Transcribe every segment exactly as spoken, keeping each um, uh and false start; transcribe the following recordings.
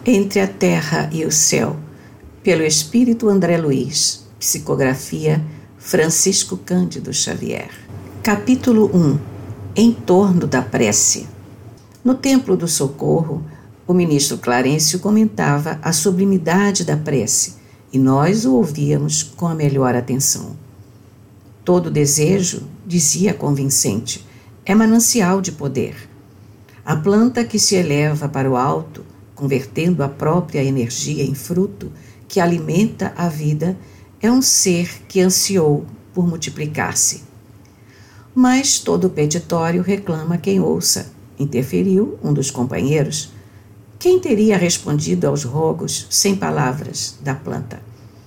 Entre a Terra e o Céu, pelo Espírito André Luiz, psicografia Francisco Cândido Xavier. Capítulo um. Em torno da prece. No Templo do Socorro, o ministro Clarencio comentava a sublimidade da prece e nós o ouvíamos com a melhor atenção. Todo desejo, dizia convincente, é manancial de poder. A planta que se eleva para o alto, convertendo a própria energia em fruto que alimenta a vida, é um ser que ansiou por multiplicar-se. Mas todo o petitório reclama quem ouça, interferiu um dos companheiros. Quem teria respondido aos rogos sem palavras da planta?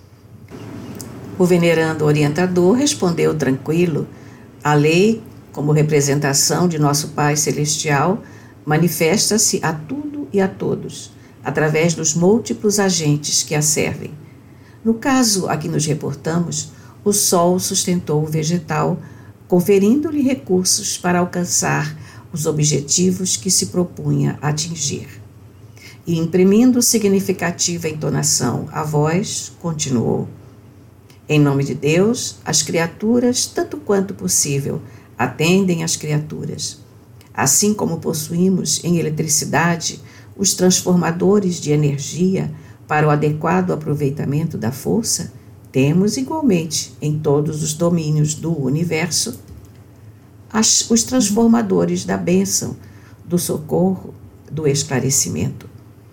O venerando orientador respondeu tranquilo: a lei, como representação de nosso Pai Celestial, manifesta-se a tudo e a todos, através dos múltiplos agentes que a servem. No caso a que nos reportamos, o sol sustentou o vegetal, conferindo-lhe recursos para alcançar os objetivos que se propunha atingir. E, imprimindo significativa entonação à voz, continuou: em nome de Deus, as criaturas, tanto quanto possível, atendem às criaturas. Assim como possuímos em eletricidade os transformadores de energia para o adequado aproveitamento da força, temos igualmente em todos os domínios do universo as, os transformadores da bênção, do socorro, do esclarecimento.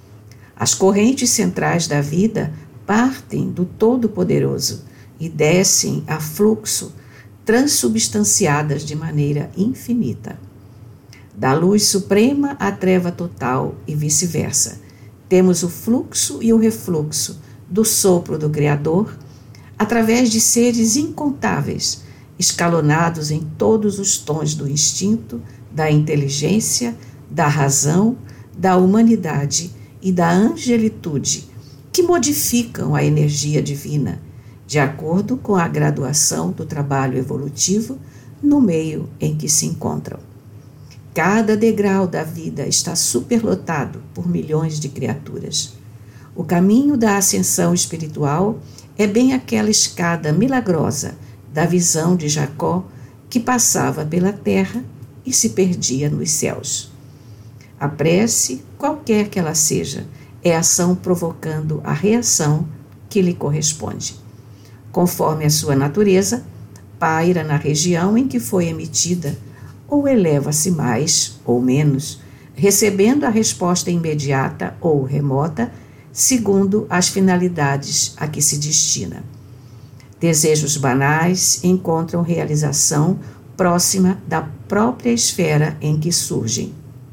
As correntes centrais da vida partem do Todo-Poderoso e descem a fluxo, transubstanciadas de maneira infinita. Da luz suprema à treva total e vice-versa, temos o fluxo e o refluxo do sopro do Criador, através de seres incontáveis, escalonados em todos os tons do instinto, da inteligência, da razão, da humanidade e da angelitude, que modificam a energia divina, de acordo com a graduação do trabalho evolutivo no meio em que se encontram. Cada degrau da vida está superlotado por milhões de criaturas. O caminho da ascensão espiritual é bem aquela escada milagrosa da visão de Jacó que passava pela terra e se perdia nos céus. A prece, qualquer que ela seja, é ação provocando a reação que lhe corresponde. Conforme a sua natureza, paira na região em que foi emitida, ou eleva-se mais ou menos, recebendo a resposta imediata ou remota, segundo as finalidades a que se destina. Desejos banais encontram realização próxima da própria esfera em que surgem.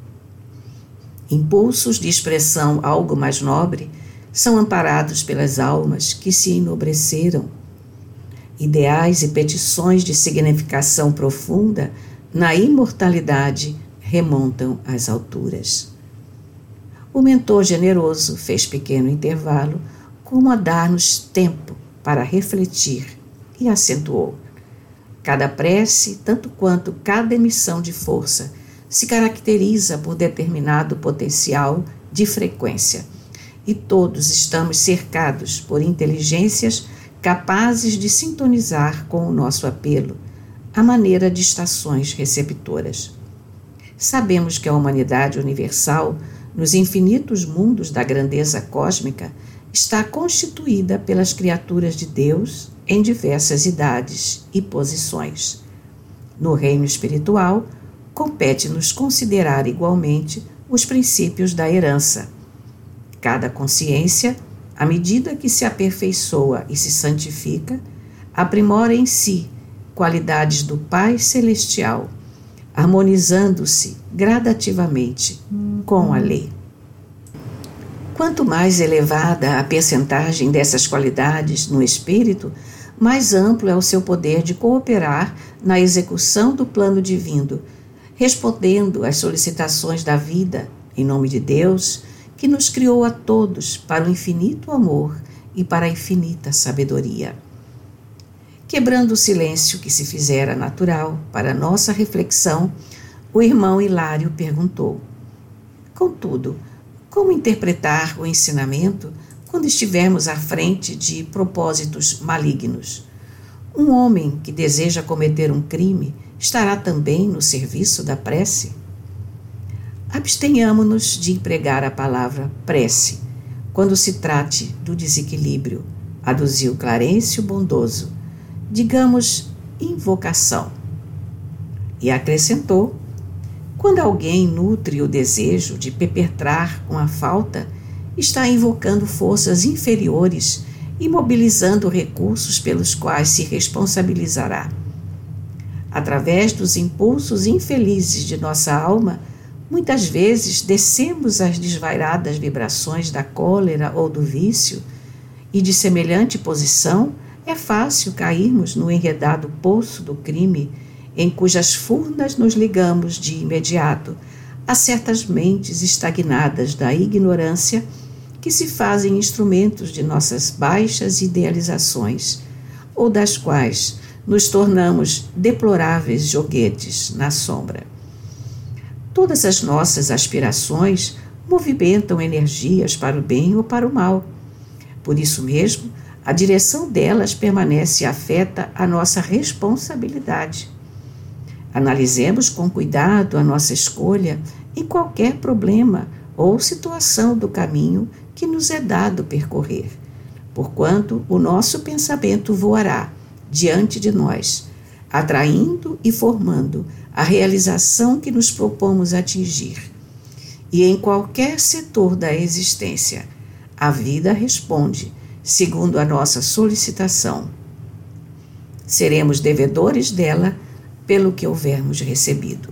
Impulsos de expressão algo mais nobre são amparados pelas almas que se enobreceram. Ideais e petições de significação profunda na imortalidade remontam às alturas. O mentor generoso fez pequeno intervalo, como a dar-nos tempo para refletir, e acentuou: cada prece, tanto quanto cada emissão de força, se caracteriza por determinado potencial de frequência, e todos estamos cercados por inteligências capazes de sintonizar com o nosso apelo, à maneira de estações receptoras. Sabemos que a humanidade universal, nos infinitos mundos da grandeza cósmica, está constituída pelas criaturas de Deus em diversas idades e posições. No reino espiritual, compete-nos considerar igualmente os princípios da herança. Cada consciência, à medida que se aperfeiçoa e se santifica, aprimora em si qualidades do Pai Celestial, harmonizando-se gradativamente com a lei. Quanto mais elevada a percentagem dessas qualidades no espírito, mais amplo é o seu poder de cooperar na execução do plano divino, respondendo às solicitações da vida, em nome de Deus, que nos criou a todos para o infinito amor e para a infinita sabedoria. Quebrando o silêncio que se fizera natural para nossa reflexão, o irmão Hilário perguntou: contudo, Como interpretar o ensinamento quando estivermos à frente de propósitos malignos? Um homem que deseja cometer um crime estará também no serviço da prece? Abstenhamo-nos de empregar a palavra prece quando se trate do desequilíbrio, aduziu Clarencio bondoso. Digamos invocação. E acrescentou: quando alguém nutre o desejo de perpetrar uma falta, está invocando forças inferiores e mobilizando recursos pelos quais se responsabilizará. Através dos impulsos infelizes de nossa alma, muitas vezes descemos as desvairadas vibrações da cólera ou do vício, e de semelhante posição é fácil cairmos no enredado poço do crime, em cujas furnas nos ligamos de imediato a certas mentes estagnadas da ignorância que se fazem instrumentos de nossas baixas idealizações, ou das quais nos tornamos deploráveis joguetes na sombra. Todas as nossas aspirações movimentam energias para o bem ou para o mal. Por isso mesmo, a direção delas permanece afeta a nossa responsabilidade. Analisemos com cuidado a nossa escolha em qualquer problema ou situação do caminho que nos é dado percorrer, porquanto o nosso pensamento voará diante de nós, atraindo e formando a realização que nos propomos atingir. E em qualquer setor da existência, a vida responde segundo a nossa solicitação. Seremos devedores dela pelo que houvermos recebido.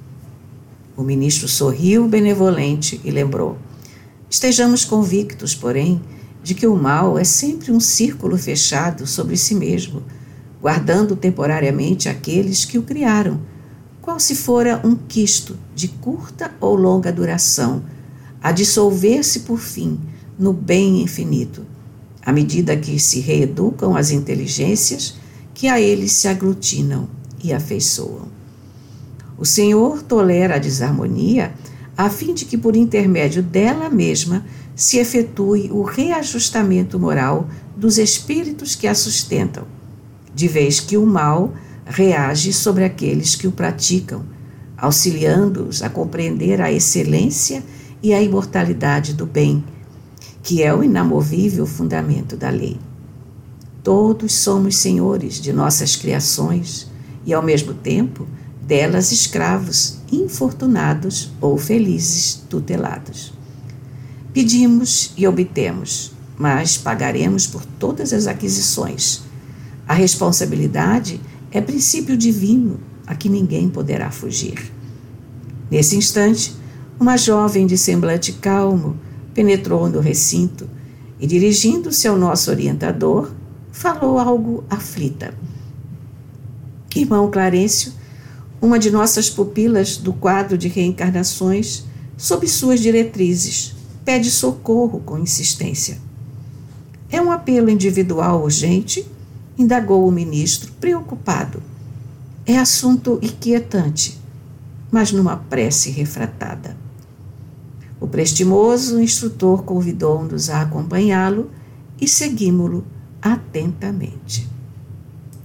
O ministro sorriu benevolente e lembrou: estejamos convictos, porém, de que o mal é sempre um círculo fechado sobre si mesmo, guardando temporariamente aqueles que o criaram, qual se fora um quisto de curta ou longa duração, a dissolver-se por fim no bem infinito, à medida que se reeducam as inteligências que a eles se aglutinam e afeiçoam. O Senhor tolera a desarmonia a fim de que, por intermédio dela mesma, se efetue o reajustamento moral dos espíritos que a sustentam, de vez que o mal reage sobre aqueles que o praticam, auxiliando-os a compreender a excelência e a imortalidade do bem, que é o inamovível fundamento da lei. Todos somos senhores de nossas criações e, ao mesmo tempo, delas escravos, infortunados ou felizes tutelados. Pedimos e obtemos, mas pagaremos por todas as aquisições. A responsabilidade é princípio divino a que ninguém poderá fugir. Nesse instante, uma jovem de semblante calmo penetrou no recinto e, dirigindo-se ao nosso orientador, falou algo aflita. Irmão Clarencio, uma de nossas pupilas do quadro de reencarnações, sob suas diretrizes, pede socorro com insistência. É um apelo individual urgente? Indagou o ministro, preocupado. É assunto inquietante, mas numa prece refratada. O prestimoso instrutor convidou-nos a acompanhá-lo e seguimos-lo atentamente.